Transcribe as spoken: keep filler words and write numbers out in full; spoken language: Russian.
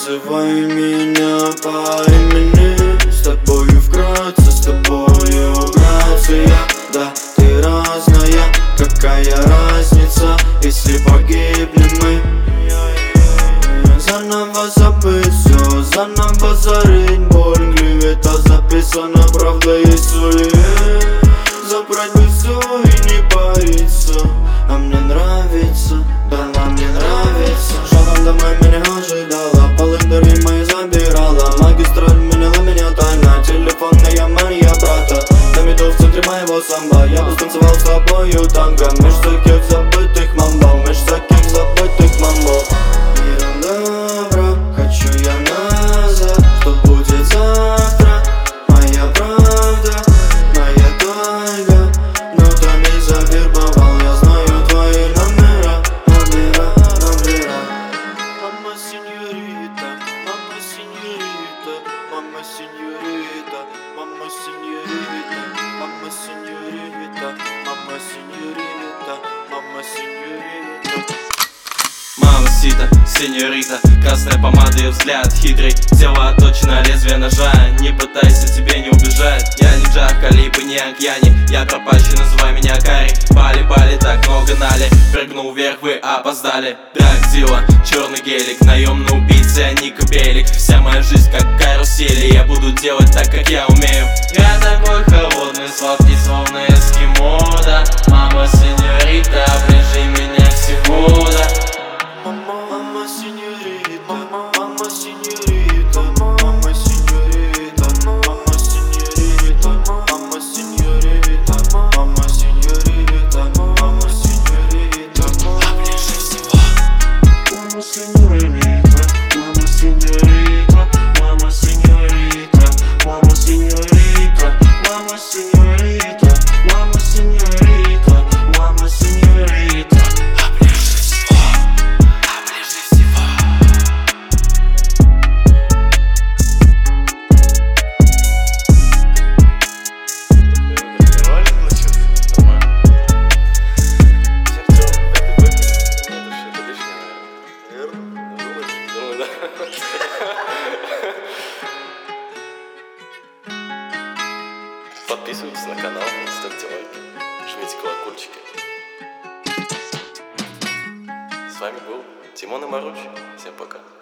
называй меня по имени. С тобою вкратце, с тобою грация. Да, ты разная, какая разница, если погибнем мы? Заново забыть все, заново зарыть боль. Клевета записана, правда есть соли. Забрать бы все и не париться. А мне нравится, да, нам не нравится. Шагом домой меня ожидала, полындари мои забирала. Магистраль меняла меня тайна, телефонная моя брата. На меду в центре моего самбо, я бы станцевал с тобою танго. Меж таких забытых мамбо, меж таких забытых мамбо. Миром добра, хочу я назад. Что будет завтра? Моя правда, моя тайга. Нотами завербовал, я знаю твои номера, номера, номера. Мама сеньорита, мама сеньорита, мама сеньорита, мама сеньорита, мама сеньорита, мама сеньорита, мама сеньорита. Мамасита, сеньорита, красная помада и взгляд хитрый. Тело точно лезвие ножа, не пытайся, тебе не убежать. Я не Джарка, либо не Анкьяни, я пропащий, называй меня Кари. Пали-пали, так много нали, прыгнул вверх, вы опоздали. Драгдила, черный гелик, наемный убийца, а Ника Белик. Вся моя жизнь как карусели, я буду делать так, как я умею. Я такой холодный, сладкий, словно эскимо, да. Мама сеньорита, оближи меня всего, да. Мама сеньорита, мама сеньорита, мама сеньорита, мама сеньорита, мама сеньорита, мама сеньорита, мама сеньорита. Оближи всего. Мама сеньорита, мама сеньорита, мама сеньорита, мама сеньорита, мама сеньорита, мама сеньорита, мама сеньорита. Оближи всего, оближи всего. Нормально получилось? Нормально. Артём, как ты выглядишь? Нет, это что-то лишнее, наверное. Наверное? Думаешь? Думаю, да. Подписывайтесь на канал, ставьте лайки, жмите колокольчики. С вами был Тимон и Маруч. Всем пока.